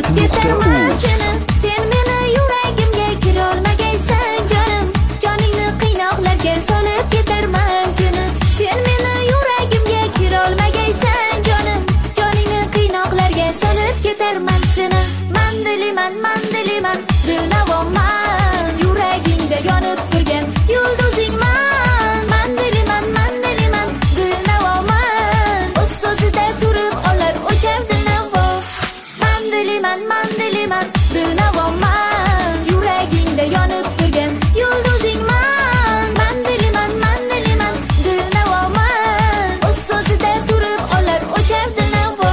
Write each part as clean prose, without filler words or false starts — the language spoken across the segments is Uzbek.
Megahit.uz. Sen meni yuragimga kirolmagaysan jonim, joningni qiynoqlarga solib ketarman seni. Sen meni yuragimga kirolmagaysan jonim, joningni qiynoqlarga solib ketarman seni. Man diliman, dilnavoman, yuragingda yonib turgan yulduzingman. Man diliman, dilnavoman, o'z so'zida turib olar o'char dilnavo. Man diliman, dilnavoman, yuragingda yonib turgan yulduzingman. Man diliman, dilnavoman, o'z so'zida turib olar o'char dilnavo.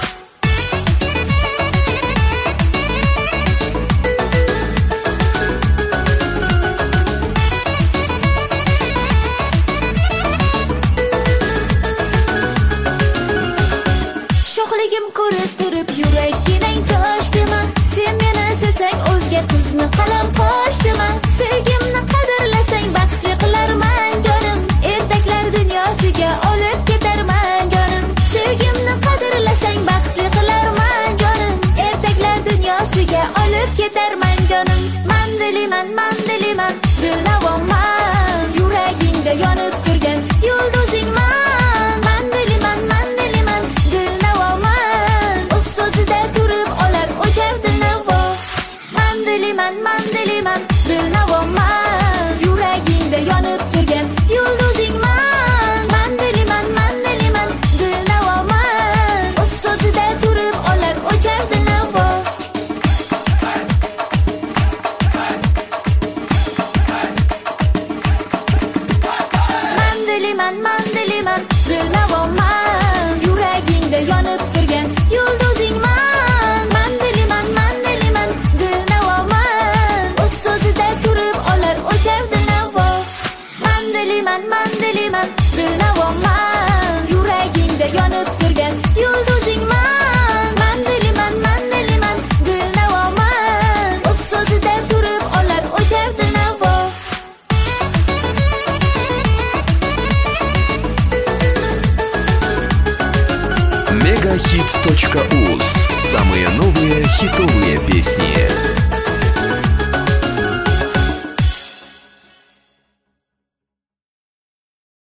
Sho'xligim ko'rib turib yuraginang toshdimi? Sen meni sevsang o'zga qizni qalam qoshdimi? Sevgimni qadrlasang baxtli qilarman jonim, ertaklar dunyosiga olib ketarman jonim. Sevgimni qadrlasang baxtli qilarman jonim, ertaklar dunyosiga olib ketarman jonim. Man diliman, dilnavoman, yuragingda yonib turgan yulduzingman. Man diliman, dilnavoman, o'z so'zida turib olar o'char dilnavo. Man diliman, dilnavoman, yuragingda yonib turgan yulduzingman. Man diliman, dilnavoman, o'z so'zida turib olar o'char dilnavo. Man diliman, dilnavoman, yuragingda yonib turgan yulduzingman. Man diliman, dilnavoman, o'z so'zida turib olar o'char dilnavo. Man diliman, dilnavoman, yuragingda yonib turgan yulduzingman. Man diliman, dilnavoman, o'z so'zida turib olar o'char dilnavo. Megahit.uz. Самые новые хитовые песни.